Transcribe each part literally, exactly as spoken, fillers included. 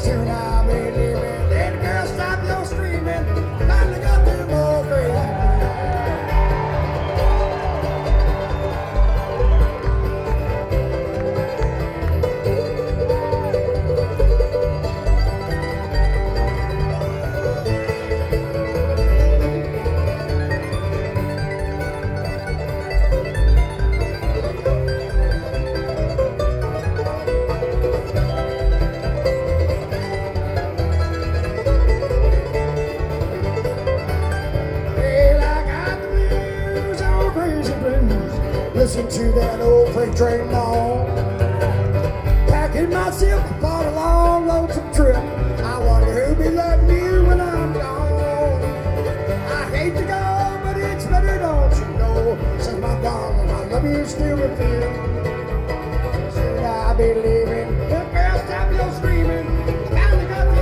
Soon I'll be leaving. Little girl, stop your screaming. Finally got them all crazy. Listen to that old freight train on. Packing myself for a long, lonesome trip. I wonder who'll be loving you when I'm gone. I hate to go, but it's better, don't you know? Since my darling, I love you still with you. Soon I'll be leaving. Little girl, stop your screaming. Finally got the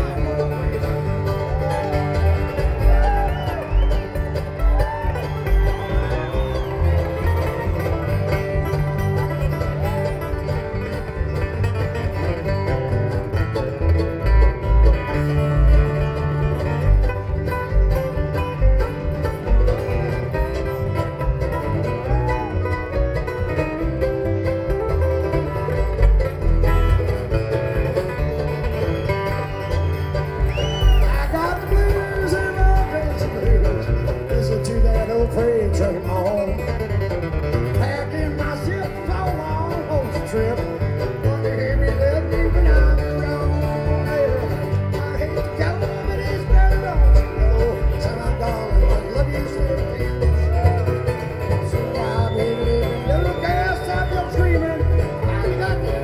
freight train on. Packing myself for a long, lonesome trip. Wonder if you love me when I'm gone. Yeah. I hate to go, but it's better, don't you know? So I'm gone, I love you still. So I'll be leaving. Little girl, stop your screaming. I got you.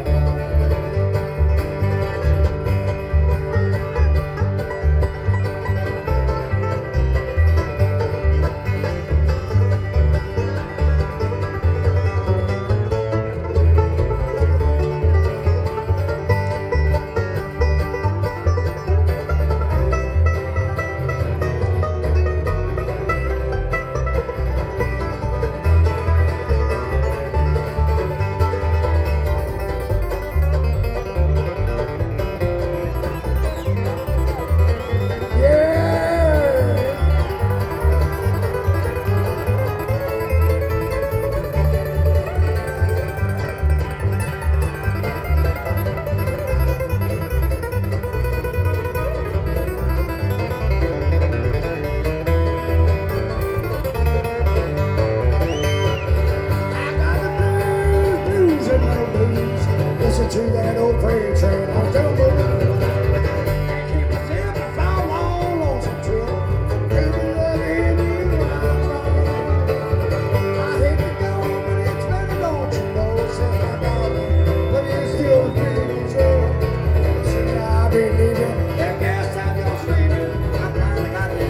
Listen to that old freight train on the moon. Keep myself for a long, lonesome trip. Baby, loving you when I'm gone. I hate to go, but it's better, don't you know? Since my darling, but you still feel so. Soon I'll be leaving. That girl, stop your screaming. I finally got the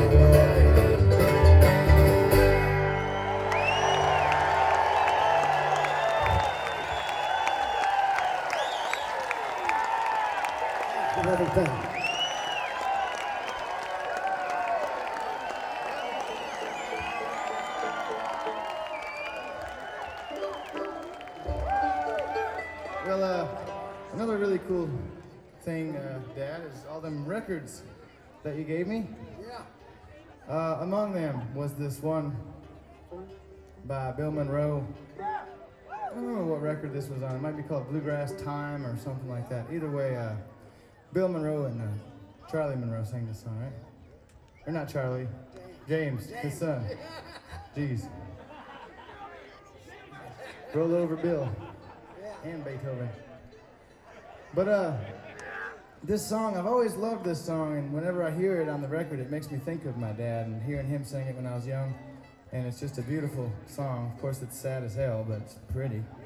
everything. Well, uh, another really cool thing, uh, Dad, is all them records that you gave me. Yeah. Uh, among them was this one by Bill Monroe. I don't remember what record this was on. It might be called Bluegrass Time or something like that. Either way, uh, Bill Monroe and uh, Charlie Monroe sang this song, right? Or not Charlie, James, his son. Jeez. Roll over Bill and Beethoven. But uh, this song, I've always loved this song, and whenever I hear it on the record, it makes me think of my dad and hearing him sing it when I was young. And it's just a beautiful song. Of course, it's sad as hell, but it's pretty.